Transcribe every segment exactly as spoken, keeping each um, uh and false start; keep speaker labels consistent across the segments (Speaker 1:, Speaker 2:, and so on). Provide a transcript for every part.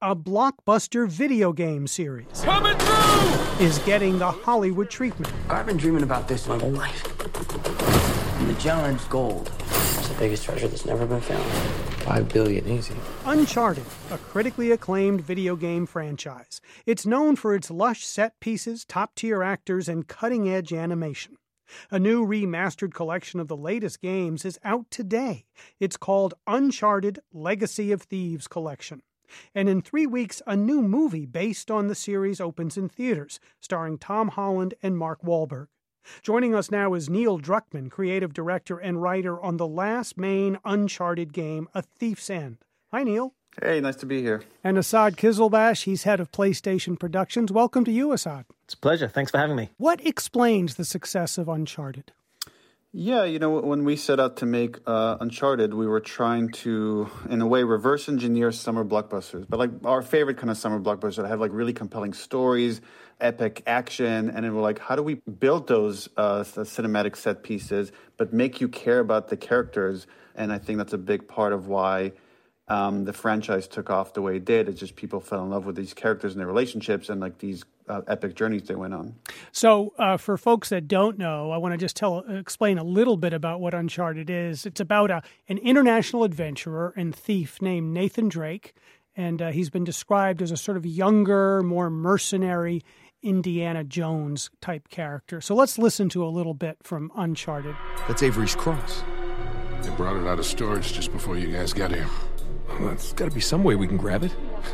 Speaker 1: a blockbuster video game series
Speaker 2: Coming through!
Speaker 1: is getting the Hollywood treatment.
Speaker 3: I've been dreaming about this my whole life. Magellan's gold. It's the biggest treasure that's never been found. Five billion, easy.
Speaker 1: Uncharted, a critically acclaimed video game franchise. It's known for its lush set pieces, top-tier actors, and cutting-edge animation. A new remastered collection of the latest games is out today. It's called Uncharted Legacy of Thieves Collection. And in three weeks, a new movie based on the series opens in theaters, starring Tom Holland and Mark Wahlberg. Joining us now is Neil Druckmann, creative director and writer on the last main Uncharted game, A Thief's End. Hi, Neil.
Speaker 4: Hey, nice to be here.
Speaker 1: And Asad Kizilbash, he's head of PlayStation Productions. Welcome to you, Asad.
Speaker 5: It's a pleasure. Thanks for having me.
Speaker 1: What explains the success of Uncharted?
Speaker 4: Yeah, you know, when we set out to make uh, Uncharted, we were trying to, in a way, reverse engineer summer blockbusters. But like our favorite kind of summer blockbusters that have like really compelling stories, epic action, and then we're like, how do we build those uh, cinematic set pieces, but make you care about the characters? And I think that's a big part of why um, the franchise took off the way it did. It's just people fell in love with these characters and their relationships and like these Uh, epic journeys they went on.
Speaker 1: So uh, for folks that don't know, I want to just tell, explain a little bit about what Uncharted is. It's about a, an international adventurer and thief named Nathan Drake, and uh, he's been described as a sort of younger, more mercenary Indiana Jones type character. So let's listen to a little bit from Uncharted.
Speaker 6: That's Avery's cross.
Speaker 2: They brought it out of storage just before you guys got here.
Speaker 6: Well, there's got to be some way we can grab it.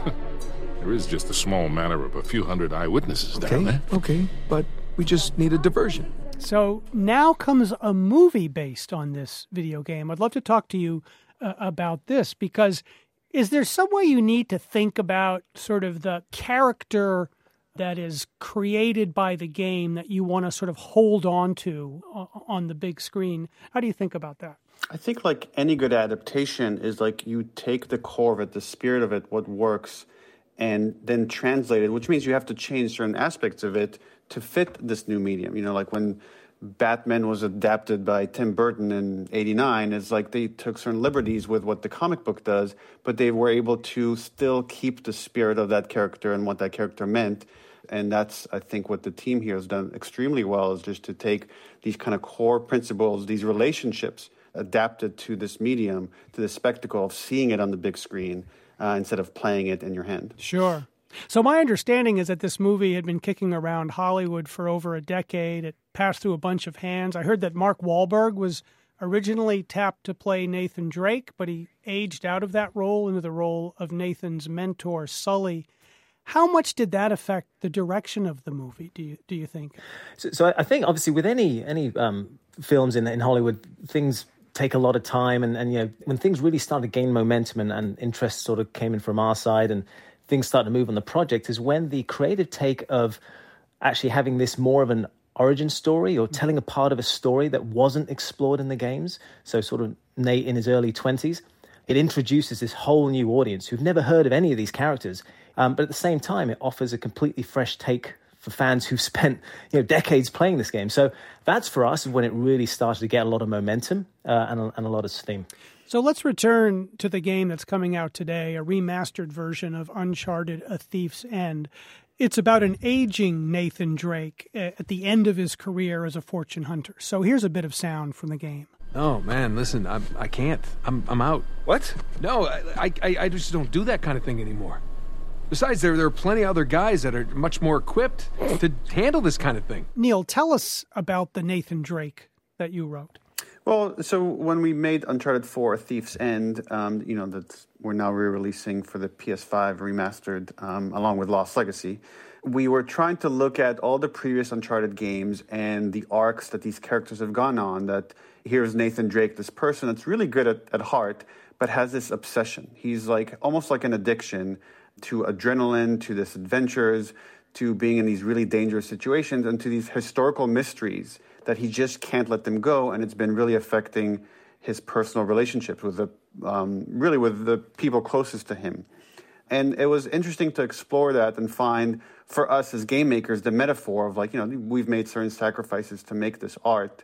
Speaker 2: There is just a small matter of a few hundred eyewitnesses
Speaker 6: Okay,
Speaker 2: down there.
Speaker 6: okay, but we just need a diversion.
Speaker 1: So now comes a movie based on this video game. I'd love to talk to you uh, about this, because is there some way you need to think about sort of the character that is created by the game that you want to sort of hold on to on the big screen? How do you think about that?
Speaker 4: I think like any good adaptation is like you take the core of it, the spirit of it, what works, and then translate it, which means you have to change certain aspects of it to fit this new medium. You know, like when Batman was adapted by Tim Burton in eighty-nine, it's like they took certain liberties with what the comic book does, but they were able to still keep the spirit of that character and what that character meant. And that's, I think, what the team here has done extremely well, is just to take these kind of core principles, these relationships, adapted to this medium, to the spectacle of seeing it on the big screen, Uh, instead of playing it in your hand.
Speaker 1: Sure. So my understanding is that this movie had been kicking around Hollywood for over a decade. It passed through a bunch of hands. I heard that Mark Wahlberg was originally tapped to play Nathan Drake, but he aged out of that role into the role of Nathan's mentor, Sully. How much did that affect the direction of the movie, do you do you think?
Speaker 5: So, so I think, obviously, with any any um, films in in Hollywood, things take a lot of time, and, and you know, when things really started to gain momentum and, and interest sort of came in from our side and things started to move on the project, is when the creative take of actually having this more of an origin story, or telling a part of a story that wasn't explored in the games. So sort of Nate in his early twenties, it introduces this whole new audience who've never heard of any of these characters. Um, but at the same time, it offers a completely fresh take for fans who've spent, you know, decades playing this game. So that's for us when it really started to get a lot of momentum uh, and, a, and a lot of steam.
Speaker 1: So let's return to the game that's coming out today, a remastered version of Uncharted, A Thief's End. It's about an aging Nathan Drake at the end of his career as a fortune hunter. So here's a bit of sound from the game.
Speaker 6: Oh, man, listen, I, I can't. I'm I'm out.
Speaker 7: What?
Speaker 6: No, I, I, I just don't do that kind of thing anymore. Besides, there, there are plenty of other guys that are much more equipped to handle this kind of thing.
Speaker 1: Neil, tell us about the Nathan Drake that you wrote.
Speaker 4: Well, so when we made Uncharted four, A Thief's End, um, you know, that we're now re-releasing for the P S five remastered, um, along with Lost Legacy, we were trying to look at all the previous Uncharted games and the arcs that these characters have gone on, that here's Nathan Drake, this person that's really good at, at heart, but has this obsession. He's like almost like an addiction to adrenaline, to this adventures, to being in these really dangerous situations, and to these historical mysteries that he just can't let them go, and it's been really affecting his personal relationships with the, um, really with the people closest to him. And it was interesting to explore that and find, for us as game makers, the metaphor of like, you know, we've made certain sacrifices to make this art.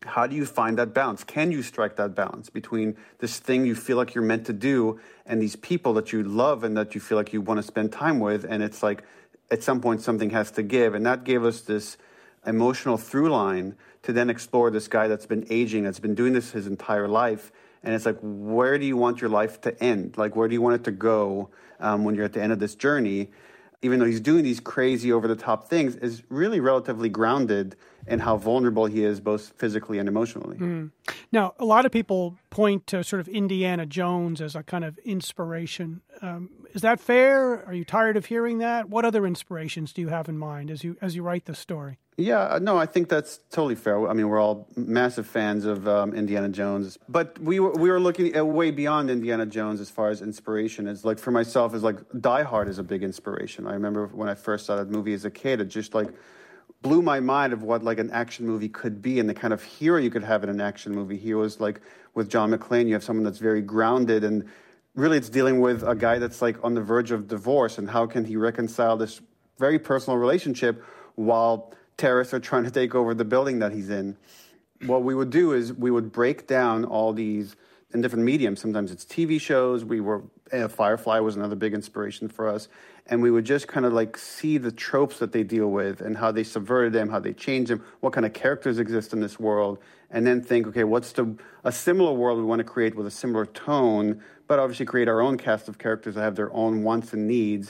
Speaker 4: how do you find that balance? Can you strike that balance between this thing you feel like you're meant to do and these people that you love and that you feel like you want to spend time with? And it's like, at some point, something has to give. And that gave us this emotional through line to then explore this guy that's been aging, that's been doing this his entire life. And it's like, where do you want your life to end? Like, where do you want it to go um, when you're at the end of this journey? Even though he's doing these crazy over-the-top things, is really relatively grounded in how vulnerable he is, both physically and emotionally.
Speaker 1: Mm. Now, a lot of people point to sort of Indiana Jones as a kind of inspiration. Um, is that fair? Are you tired of hearing that? What other inspirations do you have in mind as you as you write this story?
Speaker 4: Yeah, no, I think that's totally fair. I mean, we're all massive fans of um, Indiana Jones, but we were, we were looking at way beyond Indiana Jones as far as inspiration. It's like, for myself, is like Die Hard is a big inspiration. I remember when I first saw that movie as a kid, it just like blew my mind of what like an action movie could be and the kind of hero you could have in an action movie. He was like, with John McClane, you have someone that's very grounded, and really it's dealing with a guy that's like on the verge of divorce, and how can he reconcile this very personal relationship while terrorists are trying to take over the building that he's in. What we would do is we would break down all these in different mediums. Sometimes it's T V shows. We were uh, Firefly was another big inspiration for us, and we would just kind of like see the tropes that they deal with and how they subverted them, how they changed them, what kind of characters exist in this world, and then think, okay, what's the a similar world we want to create with a similar tone, but obviously create our own cast of characters that have their own wants and needs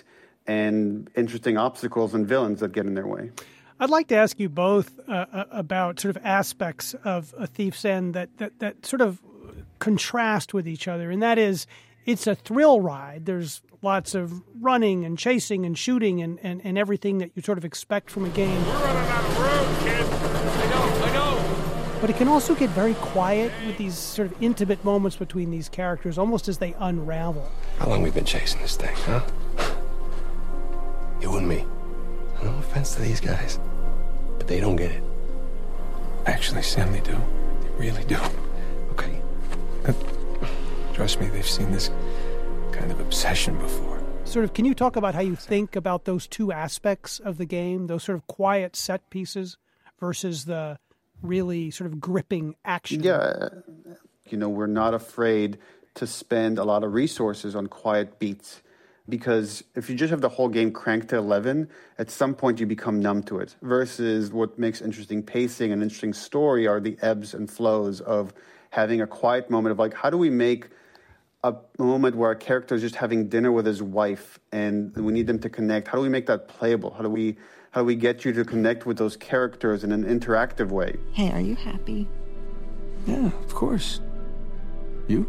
Speaker 4: and interesting obstacles and villains that get in their way.
Speaker 1: I'd like to ask you both uh, about sort of aspects of A Thief's End that, that, that sort of contrast with each other, and that is, it's a thrill ride. There's lots of running and chasing and shooting and, and, and everything that you sort of expect from a game.
Speaker 7: We're running out of road, kid. I know, I know.
Speaker 1: But it can also get very quiet with these sort of intimate moments between these characters, almost as they unravel.
Speaker 8: How long we been chasing this thing, huh? You and me. No offense to these guys, but they don't get it.
Speaker 6: Actually, Sam, they do. They really do.
Speaker 8: Okay.
Speaker 6: Uh, trust me, they've seen this kind of obsession before.
Speaker 1: Sort of, can you talk about how you think about those two aspects of the game, those sort of quiet set pieces versus the really sort of gripping action?
Speaker 4: Yeah, you know, we're not afraid to spend a lot of resources on quiet beats. Because if you just have the whole game cranked to eleven, at some point you become numb to it. Versus what makes interesting pacing and interesting story are the ebbs and flows of having a quiet moment of like, how do we make a moment where a character is just having dinner with his wife and we need them to connect? How do we make that playable? How do we how do we get you to connect with those characters in an interactive way?
Speaker 9: Hey, are you happy?
Speaker 6: Yeah, of course. You?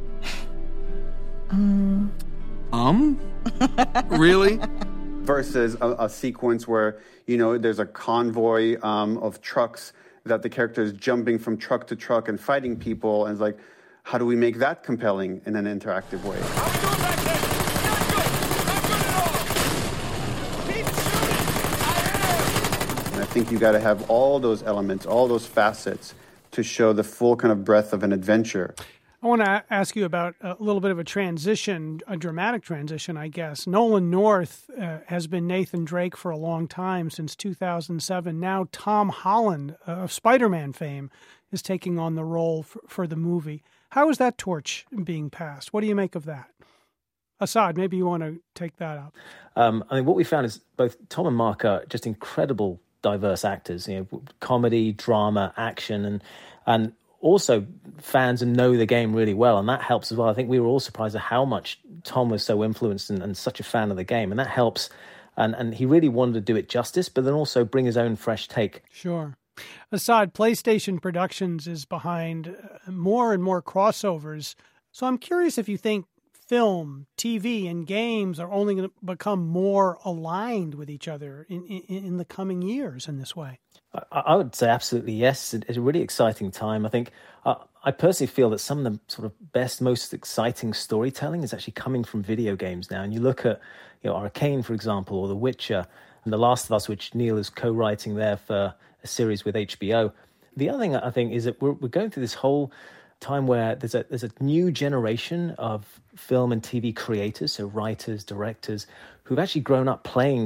Speaker 9: Um...
Speaker 6: Um? Really?
Speaker 4: Versus a, a sequence where, you know, there's a convoy um, of trucks that the character is jumping from truck to truck and fighting people. And it's like, how do we make that compelling in an interactive way?
Speaker 7: How we doing back there? Not good. Not good at all. Keep shooting. I am.
Speaker 4: And I think you got to have all those elements, all those facets to show the full kind of breadth of an adventure.
Speaker 1: I want to ask you about a little bit of a transition, a dramatic transition, I guess. Nolan North uh, has been Nathan Drake for a long time, since two thousand seven. Now Tom Holland uh, of Spider-Man fame is taking on the role for, for the movie. How is that torch being passed? What do you make of that? Asad, maybe you want to take that up.
Speaker 5: Um, I mean, what we found is both Tom and Mark are just incredible, diverse actors. You know, comedy, drama, action, and and. also fans and know the game really well, and that helps as well. I think we were all surprised at how much Tom was so influenced and, and such a fan of the game, and that helps. And, and he really wanted to do it justice, but then also bring his own fresh take.
Speaker 1: Sure. Asad, PlayStation Productions is behind more and more crossovers, so I'm curious if you think film, T V, and games are only going to become more aligned with each other in, in, in the coming years in this way.
Speaker 5: I would say absolutely yes. It's a really exciting time. I think uh, I personally feel that some of the sort of best, most exciting storytelling is actually coming from video games now. And you look at, you know, Arcane, for example, or The Witcher, and The Last of Us, which Neil is co-writing there for a series with H B O. The other thing I think is that we're, we're going through this whole time where there's a there's a new generation of film and T V creators, so writers, directors, who've actually grown up playing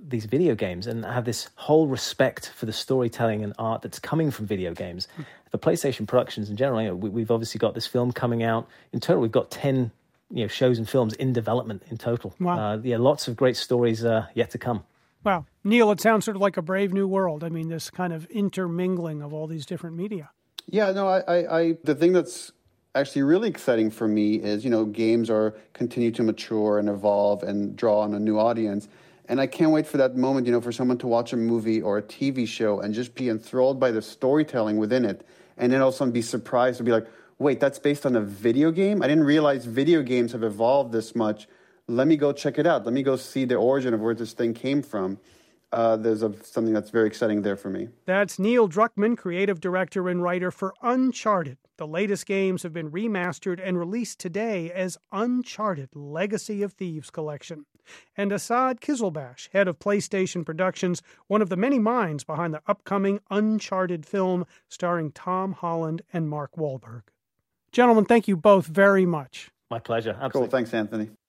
Speaker 5: these video games and have this whole respect for the storytelling and art that's coming from video games. For PlayStation Productions in general, you know, we, we've obviously got this film coming out. In total, we've got ten you know, shows and films in development in total.
Speaker 1: Wow.
Speaker 5: Uh, yeah, lots of great stories uh, yet to come.
Speaker 1: Wow. Neil, it sounds sort of like a brave new world. I mean, this kind of intermingling of all these different media.
Speaker 4: Yeah, no, I, I, I the thing that's actually really exciting for me is, you know, games are continue to mature and evolve and draw on a new audience. And I can't wait for that moment, you know, for someone to watch a movie or a T V show and just be enthralled by the storytelling within it. And then all of a sudden be surprised to be like, wait, that's based on a video game? I didn't realize video games have evolved this much. Let me go check it out. Let me go see the origin of where this thing came from. Uh, there's a, something that's very exciting there for me.
Speaker 1: That's Neil Druckmann, creative director and writer for Uncharted. The latest games have been remastered and released today as Uncharted Legacy of Thieves Collection. And Asad Kizilbash, head of PlayStation Productions, one of the many minds behind the upcoming Uncharted film starring Tom Holland and Mark Wahlberg. Gentlemen, thank you both very much.
Speaker 5: My pleasure. Absolutely.
Speaker 4: Cool. Thanks, Anthony.